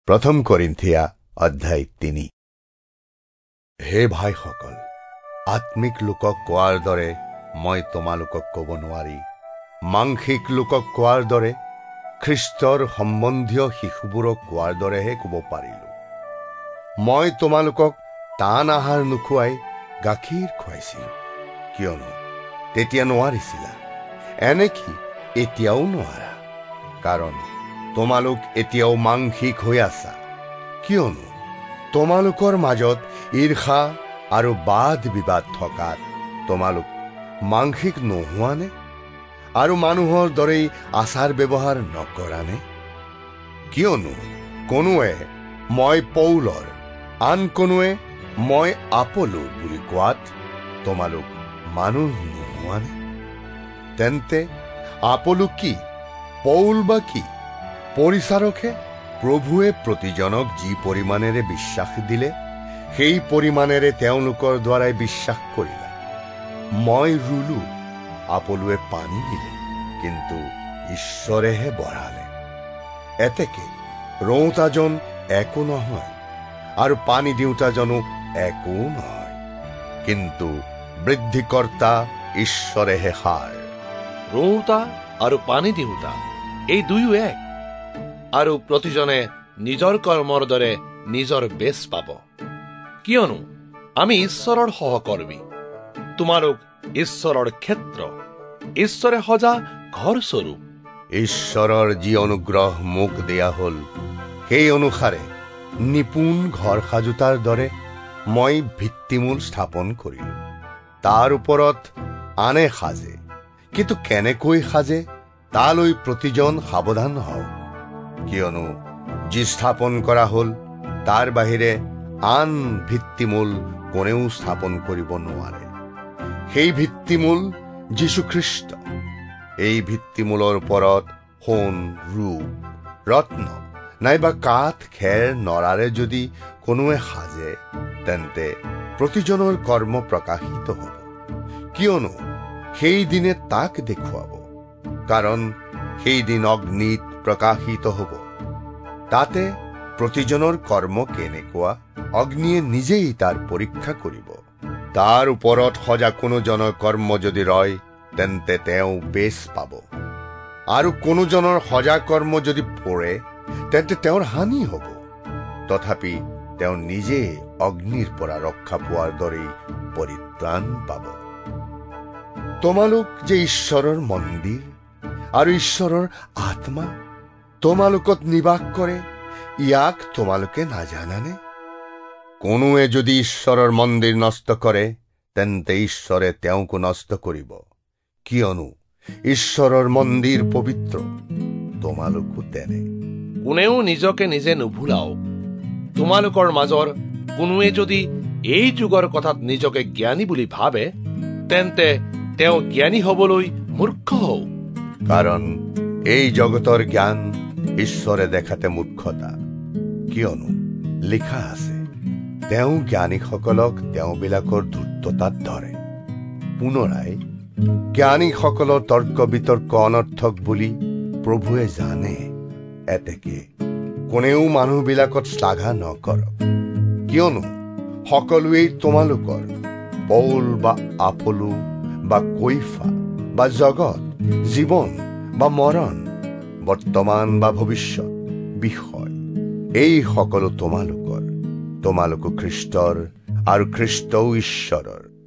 প্ৰথম কৰিন্থিয়া অধ্যায় 3। হে ভাইসকল, আত্মিক লোকক কোৱাৰ দৰে মই তোমালোকক ক'ব নোৱাৰি, মাংসিক লোকক কোৱাৰ দৰে খ্ৰীষ্টৰ সম্বন্ধীয় শিশুবোৰক কোৱাৰ দৰেহে ক'ব পাৰিলো। মই তোমালোকক টান আহাৰ নোখোৱাই গাখীৰ খুৱাইছিলো, কিয়নো তেতিয়া নোৱাৰিছিলা, এনেকি এতিয়াও নোৱাৰা, কাৰণ তোমালোক এতিয়াও মাংসিক হৈ আছা। কিয়নো তোমালোকৰ মাজত ঈৰ্ষা আৰু বাদ বিবাদ থকাত তোমালোক মাংসিক নোহোৱানে? আৰু মানুহৰ দৰেই আচাৰ ব্যৱহাৰ নকৰানে? কিয়নো কোনোৱে মই পৌলৰ, আন কোনোৱে মই আপোলোৰ বুলি কোৱাত তোমালোক মানুহ নোহোৱানে? তেন্তে আপোলো কি, পৌল বা কি? পৰিচাৰকহে। প্ৰভুৱে প্ৰতিজনক যি পৰিমাণেৰে বিশ্বাস দিলে সেই পৰিমাণেৰে তেওঁলোকৰ দ্বাৰাই বিশ্বাস কৰিলা। মই ৰুলো, আপোলোৱে পানী দিলে, কিন্তু ঈশ্বৰেহে বঢ়ালে। এতেকে ৰোওতাজন একো নহয় আৰু পানী দিওঁতাজনো একো নহয়, কিন্তু বৃদ্ধিকৰ্তা ঈশ্বৰেহে সাৰ। ৰোওতা আৰু পানী দিওঁতা এই দুয়ো এক, আৰু প্ৰতিজনে নিজৰ কৰ্মৰ দৰে নিজৰ বেচ পাব। কিয়নো আমি ঈশ্বৰৰ সহকৰ্মী, তোমালোক ঈশ্বৰৰ ক্ষেত্ৰ, ঈশ্বৰে সজা ঘৰ স্বৰূপ। ঈশ্বৰৰ যি অনুগ্ৰহ মোক দিয়া হ'ল, সেই অনুসাৰে নিপুণ ঘৰ সাজোতাৰ দৰে মই ভিত্তিমূল স্থাপন কৰিলো। তাৰ ওপৰত আনে সাজে, কিন্তু কেনেকৈ সাজে তালৈ প্ৰতিজন সাৱধান হওক। কিয়নো যি স্থাপন কৰা হ'ল তাৰ বাহিৰে আন ভিত্তিমূল কোনেও স্থাপন কৰিব নোৱাৰে। সেই ভিত্তিমূল যীশুখ্ৰীষ্ট। এই ভিত্তিমূলৰ ওপৰত সোণ, ৰূপ, ৰত্ন নাইবা কাঠ, খেৰ, নৰাৰে যদি কোনোৱে সাজে, তেন্তে প্ৰতিজনৰ কৰ্ম প্ৰকাশিত হ'ব, কিয়নো সেই দিনে তাক দেখুৱাব, কাৰণ সেই দিন অগ্নিত প্ৰকাশিত হ'ব। তাতে প্ৰতিজনৰ কৰ্ম কেনেকুৱা অগ্নিয়ে নিজেই তাৰ পৰীক্ষা কৰিব। তাৰ ওপৰত সজা কোনোজনৰ কৰ্ম যদি ৰয়, তেন্তে তেওঁ বেচ পাব, আৰু কোনোজনৰ সজা কৰ্ম যদি পৰে, তেন্তে তেওঁৰ হানি হ'ব। তথাপি তেওঁ নিজে অগ্নিৰ পৰা ৰক্ষা পোৱাৰ দৰেই পৰিত্ৰাণ পাব। তোমালোক যে ঈশ্বৰৰ মন্দিৰ আৰু ঈশ্বৰৰ আত্মা তোমালোকত নিবাস কৰে, ইয়াক তোমালোকে নাজানানে? কোনোৱে যদি ঈশ্বৰৰ মন্দিৰ নষ্ট কৰে, তেন্তে ঈশ্বৰে তেওঁকো নষ্ট কৰিব। কিয়নো ঈশ্বৰৰ মন্দিৰ পবিত্ৰ, তোমালোকো তেনে। কোনেও নিজকে নিজে নুভুলাও। তোমালোকৰ মাজৰ কোনোৱে যদি এই যুগৰ কথাত নিজকে জ্ঞানী বুলি ভাবে, তেন্তে তেওঁ জ্ঞানী হবলৈ মূৰ্খ হওক। কাৰণ এই জগতৰ জ্ঞান ঈশ্বৰে দেখাতে মূৰ্খতা। কিয়নো লিখা আছে, তেওঁ জ্ঞানীসকলক তেওঁবিলাকৰ ধূৰ্ততাত ধৰে। পুনৰাই জ্ঞানীসকলৰ তৰ্ক বিতৰ্ক অনৰ্থক বুলি প্ৰভুৱে জানে। এতেকে কোনেও মানুহবিলাকত শ্লাঘা নকৰক। কিয়নো সকলোৱেই তোমালোকৰ, পৌল বা আপোলো বা কৈফা বা জগত, জীৱন বা মৰণ, বৰ্তমান বা ভৱিষ্যত বিষয়, এই সকলো তোমালোকৰ। তোমালোকো খ্ৰীষ্টৰ আৰু খ্ৰীষ্টও ঈশ্বৰৰ।